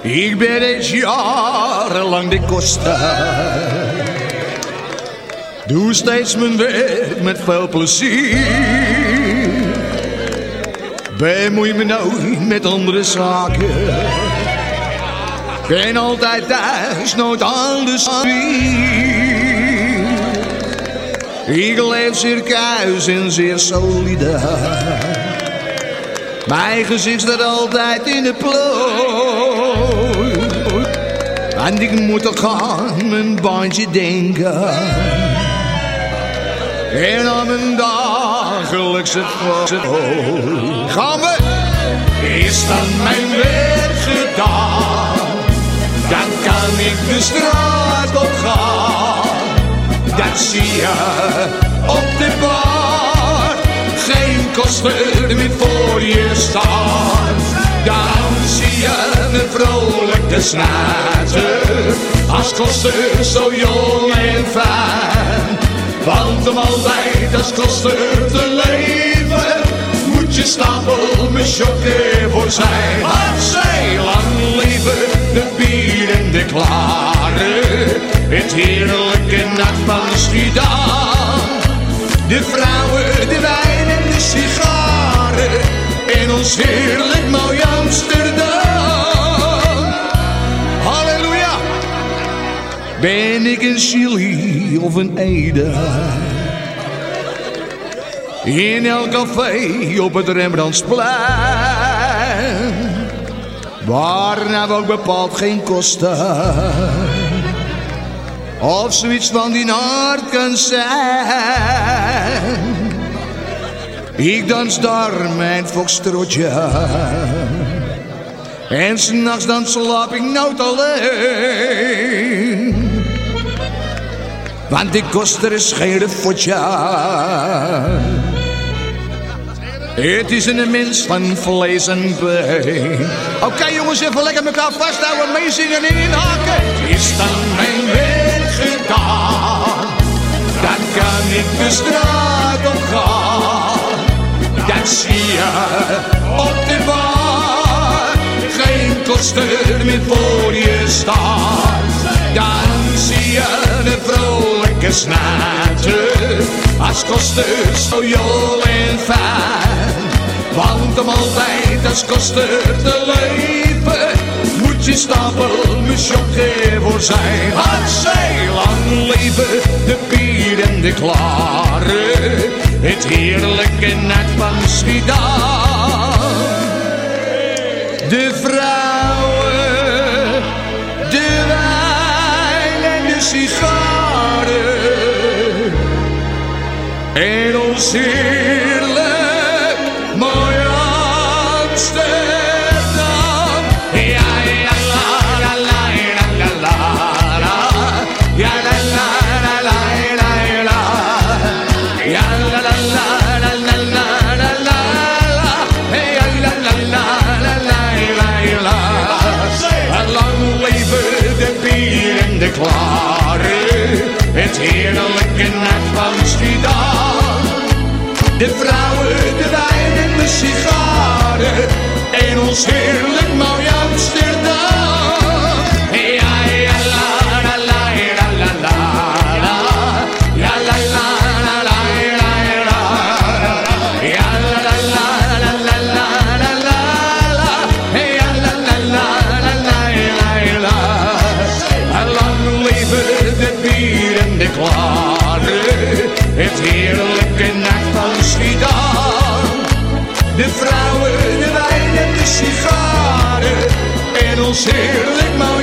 Ik ben reeds jarenlang de koster. Doe steeds mijn werk met veel plezier. Bemoei me nooit met andere zaken. Ben altijd thuis, nooit anders. Ik leef circuis en zeer solide. Mijn gezicht staat altijd in de plooi. En ik moet toch aan mijn bandje denken. En aan mijn dagelijkse voordeel. Gaan we! Is dan mijn werk gedaan, dan kan ik de straat op gaan. Dan zie je op de bar geen koster meer voor je staan. Dan zie je een vrolijke snater, als koster zo jong en fijn. Want om altijd als koster te leven, moet je stapel met chokken voor zijn. Hartzij, lang leven de bier en de klaren, het heerlijke nat van Schiedam. De vrouwen, de wijn en de sigaren, en ons heerlijk mooi Amsterdam. Halleluja! Ben ik een Chili of een Ede? In elk café op het Rembrandtsplein, waar nou ook bepaald geen kosten of zoiets van die aard kan zijn. Ik dans daar mijn foxtrotje en 's nachts dan slaap ik nooit alleen. Want die koster is geen refotje. Het is een mens van vlees en been. Oké, jongens, even lekker elkaar vasthouden, meezingen en inhaken. Is dan mijn werk gedaan, dan kan ik de straat op gaan. Dan zie je op de bar geen koster meer voor je staan. Dan zie je een vrolijke snater, als koster zo jong en fijn. Want om altijd als koster te leven, moet je stapel met chokken voor zijn. Hartzij, lang leven de bier en de klaren, het heerlijke nat van Schiedam. De vrouwen, de wijn en de sigaren, en ons heerlijk mooi Amsterdam. Ja, ja, la, la, la, la, la, la. Ja, la, la, la, la, la, la. Ja, la, la, la, la, la, la, la, la. Ja, la, la, la, la, la, la, la. Lang leven de bier en de klaren, het heerlijke nat van Schiedam. De vrouwen, de wijn en de sigaren, en ons heerlijk mooi Amsterdam. Ja, ja, la, la, la, la, la, la, la. Ja, la, la, la, la, la, la. Ja, la, la, la, la, la, la, la, la. Ja, la, la, la, la, la, la, la. Lang leven de bier en de klaren, het heerlijke nacht van Schiedam. De vrouwen, de wijn en de sigaren, en ons heerlijk